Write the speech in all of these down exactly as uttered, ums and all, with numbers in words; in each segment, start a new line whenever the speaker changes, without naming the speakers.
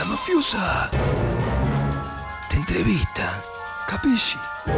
La mafiosa te entrevista, capisci?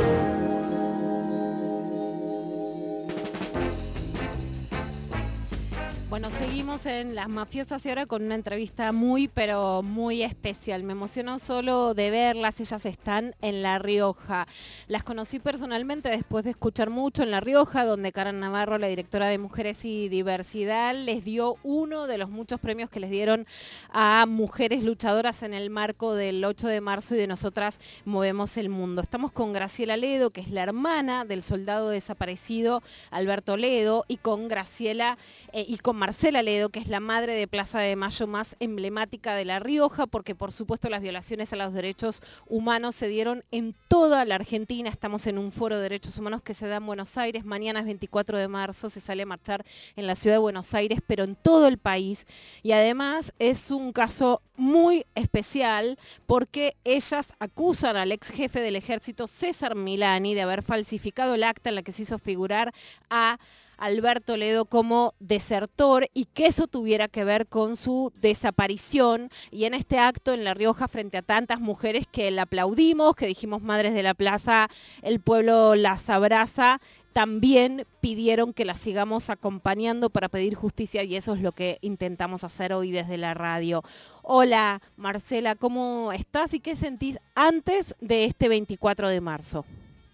Bueno, seguimos en Las Mafiosas y ahora con una entrevista muy, pero muy especial. Me emocionó solo de verlas, ellas están en La Rioja. Las conocí personalmente después de escuchar mucho en La Rioja, donde Karen Navarro, la directora de Mujeres y Diversidad, les dio uno de los muchos premios que les dieron a mujeres luchadoras en el marco del ocho de marzo y de Nosotras Movemos el Mundo. Estamos con Graciela Ledo, que es la hermana del soldado desaparecido Alberto Ledo, y con Graciela eh, y con Marcela Ledo, que es la madre de Plaza de Mayo más emblemática de La Rioja, porque por supuesto las violaciones a los derechos humanos se dieron en toda la Argentina. Estamos en un foro de derechos humanos que se da en Buenos Aires. Mañana es veinticuatro de marzo, se sale a marchar en la ciudad de Buenos Aires, pero en todo el país. Y además es un caso muy especial porque ellas acusan al ex jefe del ejército, César Milani, de haber falsificado el acta en la que se hizo figurar a Alberto Ledo como desertor y que eso tuviera que ver con su desaparición. Y en este acto en La Rioja, frente a tantas mujeres que la aplaudimos, que dijimos Madres de la Plaza, el pueblo las abraza, también pidieron que las sigamos acompañando para pedir justicia y eso es lo que intentamos hacer hoy desde la radio. Hola Marcela, ¿cómo estás y qué sentís antes de este veinticuatro de marzo?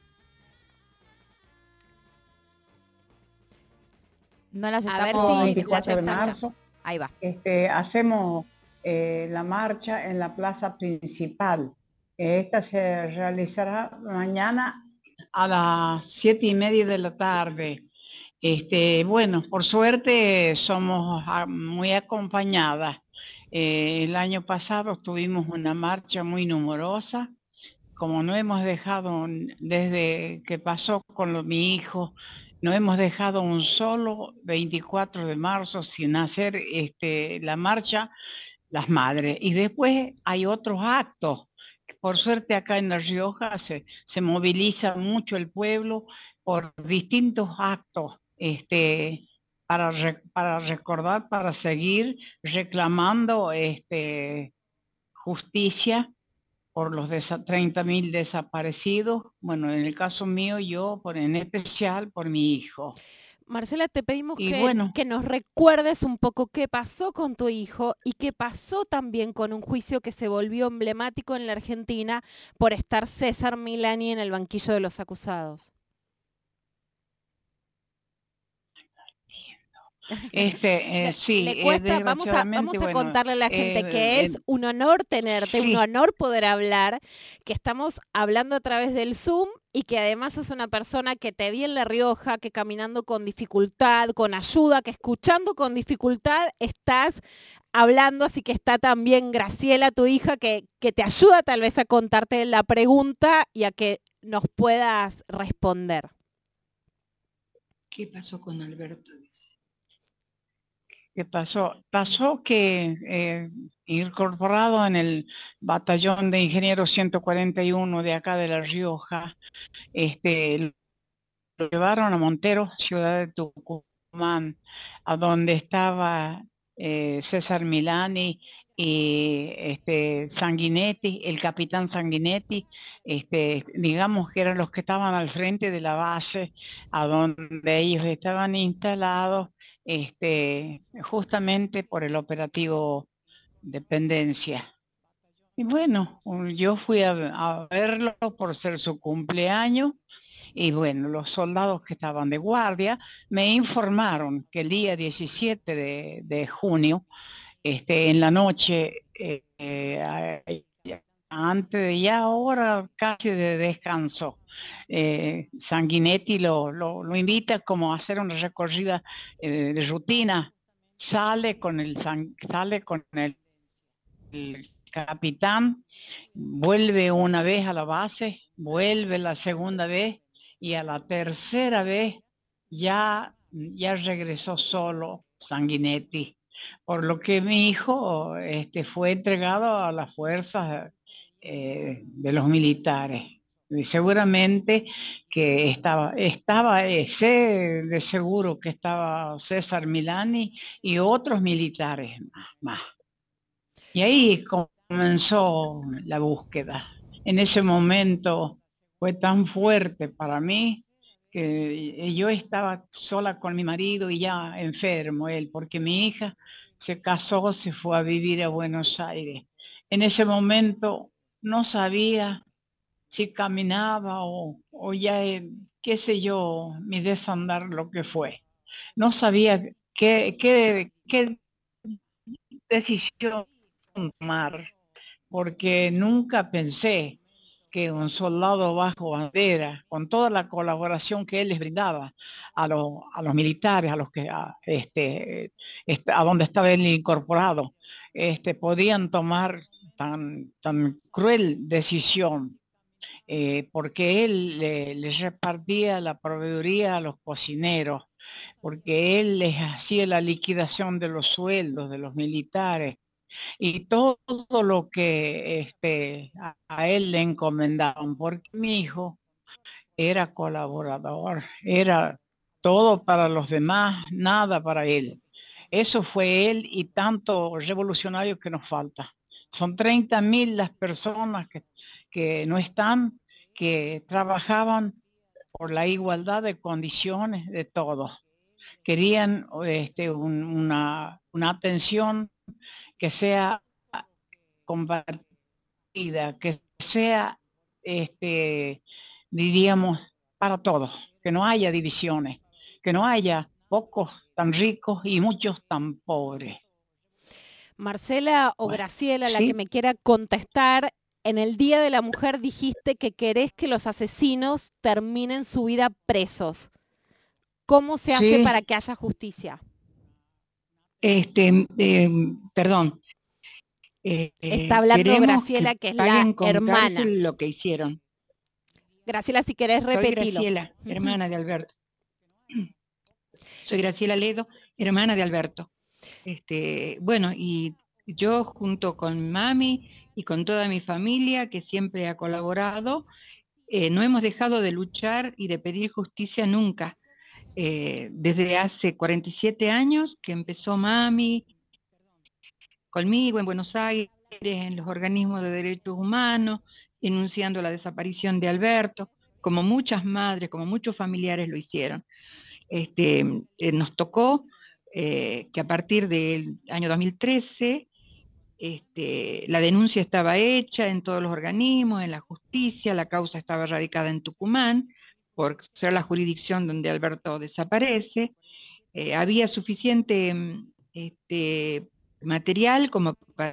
No las
A
estamos...
ver si
veinticuatro de
las estamos...
marzo,
Ahí va.
este, hacemos eh, la marcha en la plaza principal. Esta se realizará mañana a las siete y media de la tarde. Este, bueno, por suerte somos ah, muy acompañadas. Eh, el año pasado tuvimos una marcha muy numerosa. Como no hemos dejado, desde que pasó con lo, mi hijo, no hemos dejado un solo veinticuatro de marzo sin hacer este, la marcha las madres. Y después hay otros actos. Por suerte acá en La Rioja se, se moviliza mucho el pueblo por distintos actos este, para, re, para recordar, para seguir reclamando este, justicia por los treinta mil desaparecidos. Bueno, en el caso mío, yo por, en especial por mi hijo.
Marcela, te pedimos
y
que,
bueno,
que nos recuerdes un poco qué pasó con tu hijo y qué pasó también con un juicio que se volvió emblemático en la Argentina por estar César Milani en el banquillo de los acusados.
Este, eh,
le,
sí,
le cuesta,
eh,
vamos a, vamos a
bueno,
contarle a la gente
eh,
que es
eh,
un honor tenerte,
sí.
un honor poder hablar, que estamos hablando a través del Zoom y que además sos una persona que te vi en La Rioja, que caminando con dificultad, con ayuda, que escuchando con dificultad estás hablando, así que está también Graciela, tu hija, que, que te ayuda tal vez a contarte la pregunta y a que nos puedas responder.
¿Qué pasó con Alberto? ¿Qué pasó? Pasó que eh, incorporado en el batallón de ingenieros ciento cuarenta y uno de acá de La Rioja, este, lo llevaron a Montero, ciudad de Tucumán, a donde estaba eh, César Milani y este, Sanguinetti, el capitán Sanguinetti, este, digamos que eran los que estaban al frente de la base, a donde ellos estaban instalados, este, justamente por el operativo Dependencia. Y bueno, yo fui a, a verlo por ser su cumpleaños. Y bueno, los soldados que estaban de guardia me informaron que el día diecisiete de, de junio, este, en la noche, eh, eh, antes de ya hora casi de descanso, eh, Sanguinetti lo, lo, lo invita como a hacer una recorrida eh, de rutina. Sale con el, sale con el, el capitán, vuelve una vez a la base, vuelve la segunda vez, y a la tercera vez ya, ya regresó solo Sanguinetti, por lo que mi hijo este, fue entregado a las fuerzas eh, de los militares. Y seguramente que estaba, estaba ese de seguro que estaba César Milani y otros militares más. más. Y ahí, como comenzó la búsqueda. En ese momento fue tan fuerte para mí que yo estaba sola con mi marido y ya enfermo él, porque mi hija se casó, se fue a vivir a Buenos Aires. En ese momento no sabía si caminaba o, o ya, eh, qué sé yo, mi desandar lo que fue. No sabía qué, qué, qué decisión tomar, porque nunca pensé que un soldado bajo bandera, con toda la colaboración que él les brindaba a, los, a los militares, a los que a, este, este, a donde estaba él incorporado, este, podían tomar tan, tan cruel decisión, eh, porque él le- les repartía la proveeduría a los cocineros, porque él les hacía la liquidación de los sueldos de los militares y todo lo que este, a, a él le encomendaban, porque mi hijo era colaborador, era todo para los demás, nada para él. Eso fue él y tanto revolucionario que nos falta. Son treinta mil las personas que, que no están, que trabajaban por la igualdad de condiciones de todos. Querían este, un- una, una atención que sea compartida, que sea, este, diríamos, para todos, que no haya divisiones, que no haya pocos tan ricos y muchos tan pobres.
Marcela o
Bueno,
Graciela, la que
sí,
me quiera contestar, en el Día de la Mujer dijiste que querés que los asesinos terminen su vida presos. ¿Cómo se hace para
sí,
que haya justicia?
este, eh, perdón, eh,
Está
eh,
hablando
queremos que
Graciela, que es la
paguen con
hermana.
cárcel lo que hicieron.
Graciela, si querés,
Soy
repetilo.
Graciela, hermana de Alberto. Soy Graciela Ledo, hermana de Alberto. Este, bueno, y yo junto con mami y con toda mi familia que siempre ha colaborado, eh, no hemos dejado de luchar y de pedir justicia nunca. Eh, desde hace cuarenta y siete años que empezó mami conmigo en Buenos Aires, en los organismos de derechos humanos, denunciando la desaparición de Alberto, como muchas madres, como muchos familiares lo hicieron. Este, eh, nos tocó eh, que a partir del año dos mil trece este, la denuncia estaba hecha en todos los organismos, en la justicia, la causa estaba radicada en Tucumán, por ser la jurisdicción donde Alberto desaparece. Eh, había suficiente mm, este, material como para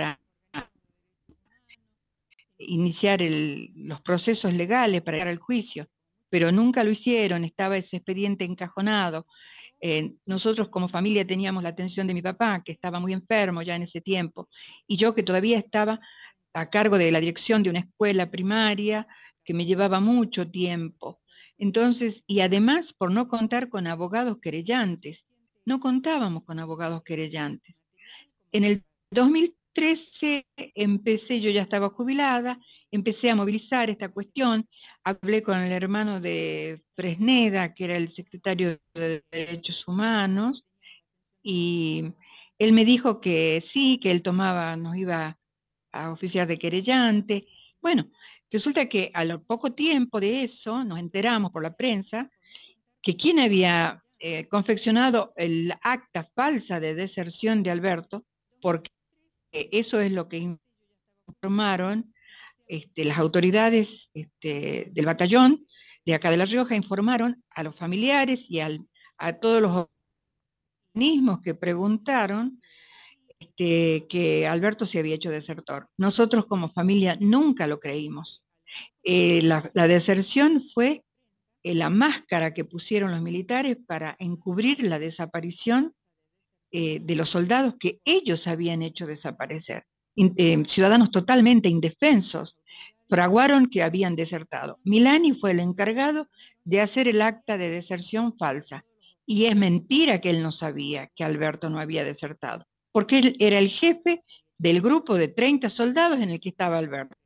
iniciar el, los procesos legales para llegar al juicio, pero nunca lo hicieron, estaba ese expediente encajonado. Eh, nosotros como familia teníamos la atención de mi papá, que estaba muy enfermo ya en ese tiempo, y yo que todavía estaba a cargo de la dirección de una escuela primaria, que me llevaba mucho tiempo. Entonces, y además por no contar con abogados querellantes, no contábamos con abogados querellantes. En el dos mil trece empecé, yo ya estaba jubilada, empecé a movilizar esta cuestión, hablé con el hermano de Fresneda, que era el secretario de Derechos Humanos, y él me dijo que sí, que él tomaba, nos iba a oficiar de querellante. Bueno, resulta que a lo poco tiempo de eso nos enteramos por la prensa que quien había eh, confeccionado el acta falsa de deserción de Alberto, porque eso es lo que informaron este, las autoridades este, del batallón de acá de La Rioja, informaron a los familiares y al, a todos los organismos que preguntaron este, que Alberto se había hecho desertor. Nosotros como familia nunca lo creímos. Eh, la, la deserción fue eh, la máscara que pusieron los militares para encubrir la desaparición eh, de los soldados que ellos habían hecho desaparecer. In, eh, ciudadanos totalmente indefensos fraguaron que habían desertado. Milani fue el encargado de hacer el acta de deserción falsa. Y es mentira que él no sabía que Alberto no había desertado, porque él era el jefe del grupo de treinta soldados en el que estaba Alberto.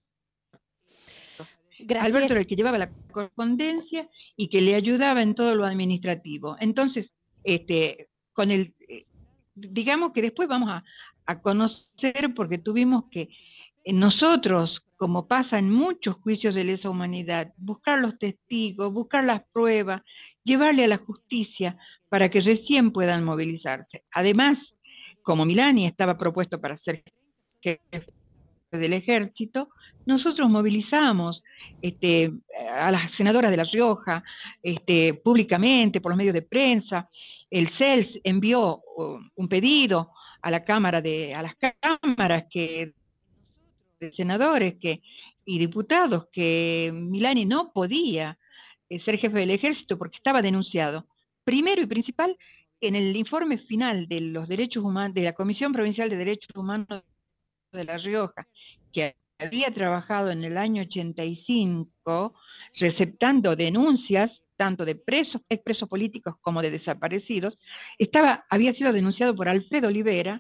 Graciela.
Alberto era el que llevaba la correspondencia y que le ayudaba en todo lo administrativo. Entonces, este, con el,
digamos que después vamos a, a conocer, porque tuvimos que nosotros, como pasa en muchos juicios de lesa humanidad, buscar los testigos, buscar las pruebas, llevarle a la justicia para que recién puedan movilizarse. Además, como Milani estaba propuesto para ser jefe del ejército, nosotros movilizamos este, a las senadoras de La Rioja este, públicamente, por los medios de prensa. El C E L S envió uh, un pedido a la cámara de, a las cámaras que, de senadores que, y diputados que Milani no podía eh, ser jefe del ejército porque estaba denunciado. Primero y principal, en el informe final de los derechos humanos, de la Comisión Provincial de Derechos Humanos de La Rioja, que había trabajado en el año ochenta y cinco, receptando denuncias tanto de presos, expresos políticos como de desaparecidos, estaba, había sido denunciado por Alfredo Olivera.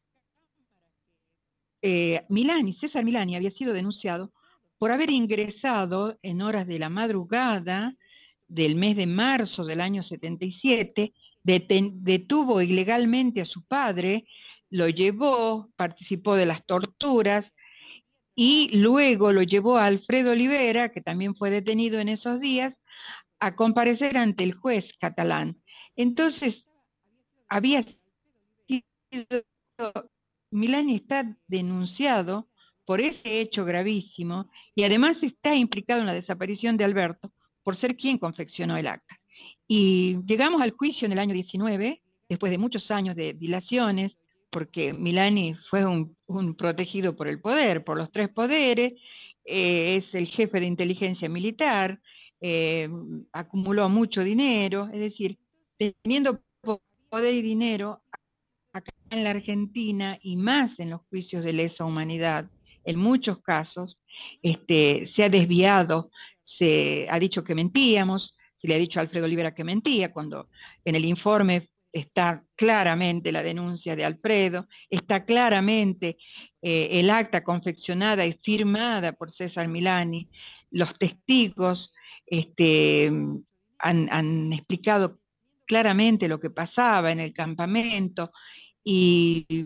Eh, Milani, César Milani había sido denunciado por haber ingresado en horas de la madrugada del mes de marzo del año setenta y siete, deten, detuvo ilegalmente a su padre, lo llevó, participó de las torturas y luego lo llevó a Alfredo Olivera, que también fue detenido en esos días, a comparecer ante el juez catalán. Entonces, había sido, Milani está denunciado por ese hecho gravísimo y además está implicado en la desaparición de Alberto por ser quien confeccionó el acta. Y llegamos al juicio en el año diecinueve, después de muchos años de dilaciones, porque Milani fue un, un protegido por el poder, por los tres poderes, eh, es el jefe de inteligencia militar, eh, acumuló mucho dinero, es decir, teniendo poder y dinero, acá en la Argentina y más en los juicios de lesa humanidad, en muchos casos, este, se ha desviado, se ha dicho que mentíamos, se le ha dicho a Alfredo Olivera que mentía, cuando en el informe está claramente la denuncia de Alfredo, está claramente eh, el acta confeccionada y firmada por César Milani, los testigos este, han, han explicado claramente lo que pasaba en el campamento, y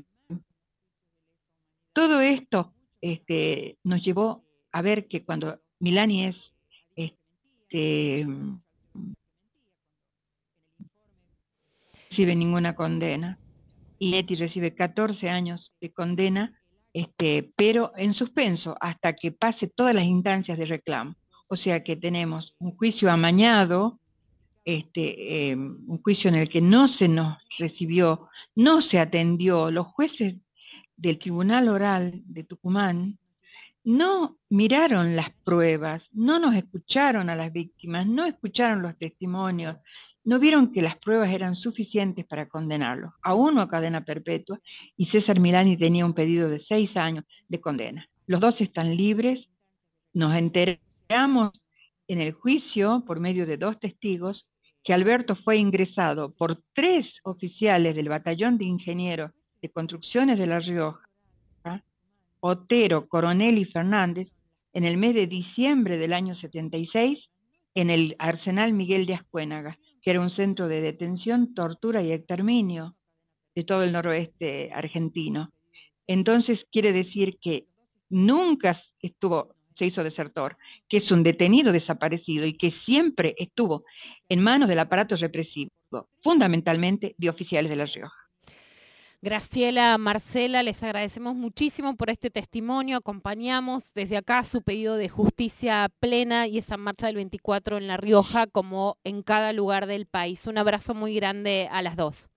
todo esto este, nos llevó a ver que cuando Milani es este, recibe ninguna condena y Leti recibe catorce años de condena, este, pero en suspenso hasta que pase todas las instancias de reclamo. O sea que tenemos un juicio amañado, este, eh, un juicio en el que no se nos recibió, no se atendió. Los jueces del Tribunal Oral de Tucumán no miraron las pruebas, no nos escucharon a las víctimas, no escucharon los testimonios, no vieron que las pruebas eran suficientes para condenarlo, a uno a cadena perpetua, y César Milani tenía un pedido de seis años de condena. Los dos están libres, nos enteramos en el juicio, por medio de dos testigos, que Alberto fue ingresado por tres oficiales del Batallón de Ingenieros de Construcciones de La Rioja, Otero, Coronel y Fernández, en el mes de diciembre del año setenta y seis, en el Arsenal Miguel de Ascuénaga, que era un centro de detención, tortura y exterminio de todo el noroeste argentino. Entonces quiere decir que nunca estuvo, se hizo desertor, que es un detenido desaparecido y que siempre estuvo en manos del aparato represivo, fundamentalmente de oficiales de La Rioja.
Graciela, Marcela, les agradecemos muchísimo por este testimonio. Acompañamos desde acá su pedido de justicia plena y esa marcha del veinticuatro en La Rioja, como en cada lugar del país. Un abrazo muy grande a las dos.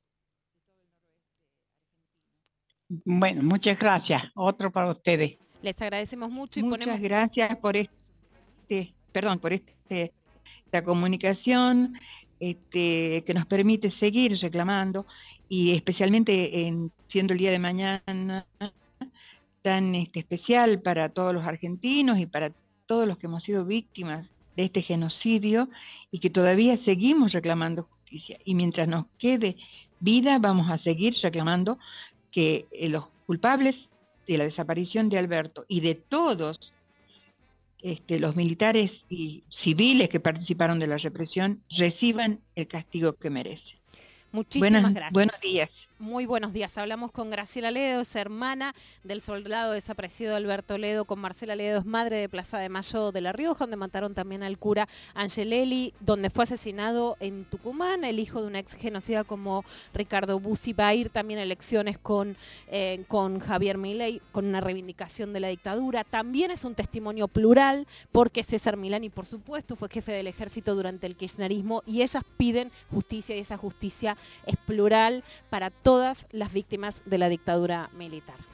Bueno, muchas gracias. Otro para ustedes.
Les agradecemos mucho y
muchas
ponemos...
gracias por este, perdón, por este, esta comunicación este, que nos permite seguir reclamando, y especialmente en, siendo el día de mañana tan este, especial para todos los argentinos y para todos los que hemos sido víctimas de este genocidio y que todavía seguimos reclamando justicia. Y mientras nos quede vida, vamos a seguir reclamando que eh, los culpables de la desaparición de Alberto y de todos este, los militares y civiles que participaron de la represión reciban el castigo que merecen.
Muchísimas
Buenas,
gracias.
Buenos días.
Muy buenos días. Hablamos con Graciela Ledo, es hermana del soldado desaparecido Alberto Ledo, con Marcela Ledo, es madre de Plaza de Mayo de La Rioja, donde mataron también al cura Angelelli, donde fue asesinado en Tucumán, el hijo de un ex genocida como Ricardo Bussi. Va a ir también a elecciones con, eh, con Javier Milei, con una reivindicación de la dictadura. También es un testimonio plural, porque César Milani, por supuesto, fue jefe del ejército durante el kirchnerismo, y ellas piden justicia, y esa justicia es plural para todas las víctimas de la dictadura militar.